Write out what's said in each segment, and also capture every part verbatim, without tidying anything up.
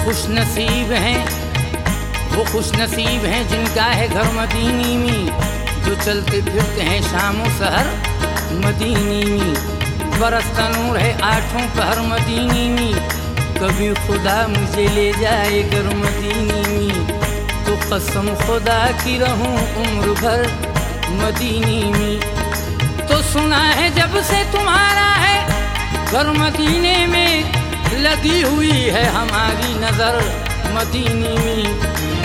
खुश नसीब हैं, वो खुश नसीब हैं जिनका है घर मदीनी में, जो चलते फिरते हैं शाम सहर मदीनी में। बरसता नूर है आठों पहर मदीनी में, कभी खुदा मुझे ले जाए घर मदीनी में, तो कसम खुदा की रहूं उम्र भर मदीनी में। तो सुना है जब से तुम्हारा है घर मदीने में, लगी हुई है हमारी नजर मदीनी में।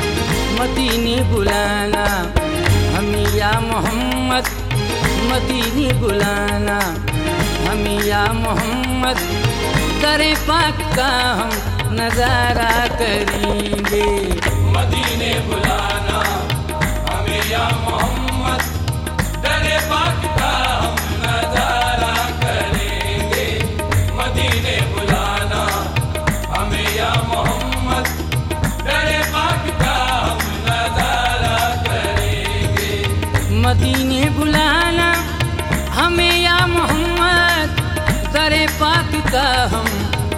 मदीनी बुलाना हमें या मोहम्मद, मदीनी बुलाना हमें या मोहम्मद, दरे पाक का हम नजारा करेंगे। मदीने बुलाना हमें या मोहम्मद, दरे पाक का हम नजारा करेंगे। मदीने बुलाना हमें या मोहम्मद, दरे पाक का हम नजारा करेंगे। मदीने बुलाना हमें या मोहम्मद, दरे पाक का हम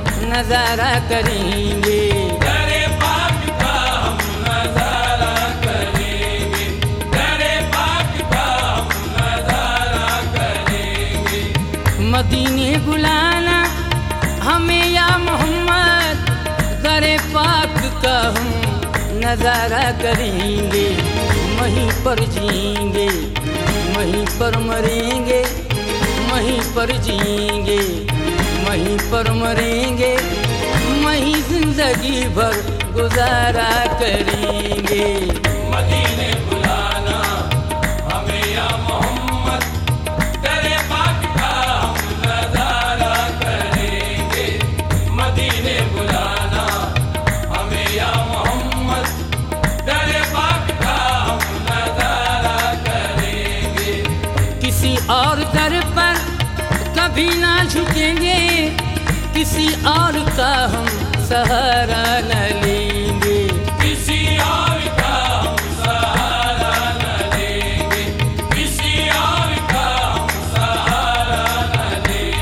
नजारा करेंगे। दरे पाक का हम नजारा करेंगे, दरे पाक का हम नजारा करेंगे। मदीने बुलाना हमें या मोहम्मद, दरे पाक का हम नजारा करेंगे। वहीं पर जिएंगे, वहीं पर मरेंगे, वहीं पर जिएंगे, वहीं पर मरेंगे, वहीं जिंदगी भर गुजारा करेंगे। मदीने बुलाना हमें या मोहम्मद, दरे पाक का हम नजारा करेंगे। मदीने बुलाना हमें या मोहम्मद, दरे पाक का हम नजारा करेंगे। किसी और दर पर कभी ना झुकेंगे, किसी और का हम सहारा न लेंगे। किसी और का हम सहारा न लेंगे, किसी और का हम सहारा न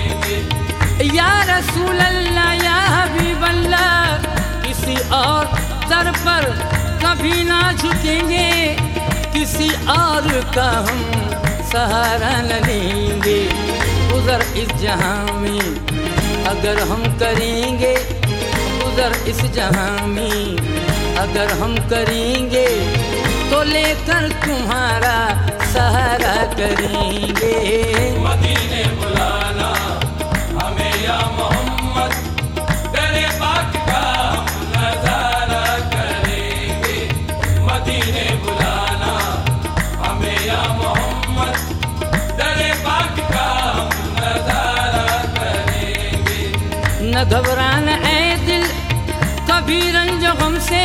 लेंगे। या रसूल अल्लाह या हबीब अल्लाह, किसी और दर पर कभी ना झुकेंगे, किसी और का हम सहारा न लेंगे। गुजर इस जहां में अगर हम करेंगे, गुजर इस जहां में अगर हम करेंगे, तो लेकर तुम्हारा सहारा करेंगे। मदीने बुलाना हमें या मोहम्मद, दरे पाक का हम नजारा करेंगे। मदीने बुलाना हमें या मोहम्मद, दरे पाक का हम नजारा करेंगे। न घबराना ऐ दिल कभी रंज गम से,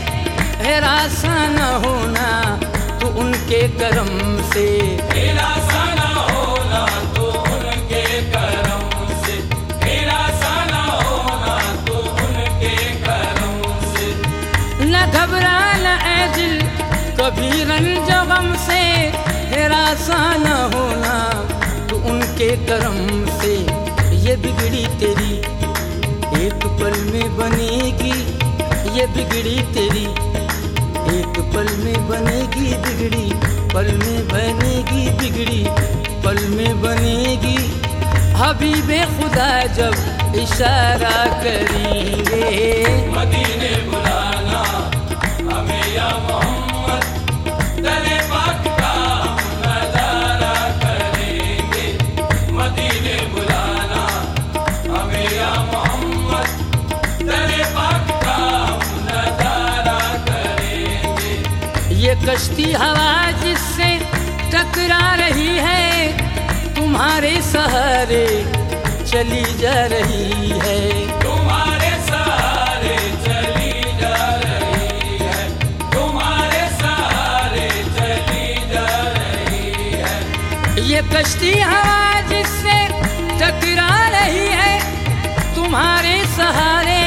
हिरासा न होना तो उनके करम से। निराशा न होना तो उनके करम से, निराशा न होना तो उनके करम से। न घबराना ऐ दिल कभी रंज गम से, हिरासा न होना तो उनके करम से। ये बिगड़ी तेरी एक पल में बनेगी, ये बिगड़ी तेरी एक पल में बनेगी, बिगड़ी पल में बनेगी, बिगड़ी पल में बनेगी। हबीबे खुदा जब इशारा करेंगे। मदीने बुलाना हमें या मोहम्मद, दरे पाक का हम नजारा करेंगे। मदीने बुलाना हमें या मोहम्मद, दरे पाक का हम नजारा करेंगे। ये कश्ती हवा जिससे टकरा रही है, तुम्हारे सहारे चली जा रही है। तुम्हारे सहारे चली जा रही है, तुम्हारे सहारे चली जा रही है। ये कश्ती हवा जिससे टकरा रही है, तुम्हारे सहारे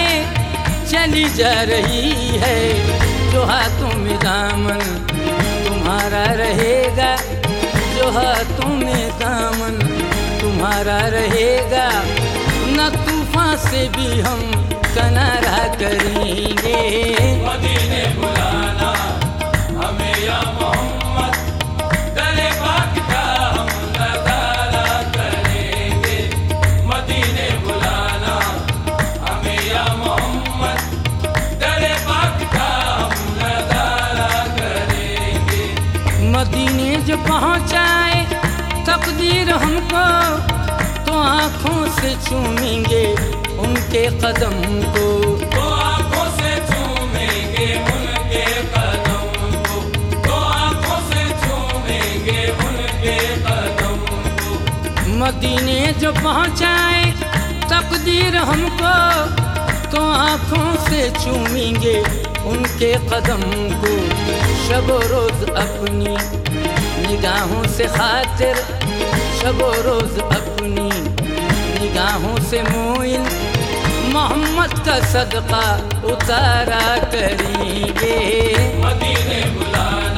चली जा रही है। जो हाथों में दामन तुम्हारा रहेगा, जो हाथों में दामन तुम्हारा रहेगा, न तूफान से भी हम किनारा करेंगे। मदीने बुलाना हमें या मोहम्मद, दरे पाक का हम नजारा करेंगे। मदीने बुलाना हमें या मोहम्मद, दरे पाक का हम नजारा करेंगे। मदीने जो पहुँचाए तकदीर हमको, तो आँखों से चूमेंगे उनके कदम को। तो आँखों से चूमेंगे उनके कदम को, तो आँखों से चूमेंगे उनके कदम को। मदीने जो पहुँचाए तकदीर हमको, तो आँखों से चूमेंगे उनके कदम को। शब रोज़ अपनी निगाहों से खातिर, शब रोज़ अपनी निगाहों से मोइन मोहम्मद का सदका उतारा करेंगे। मदीने बुलाना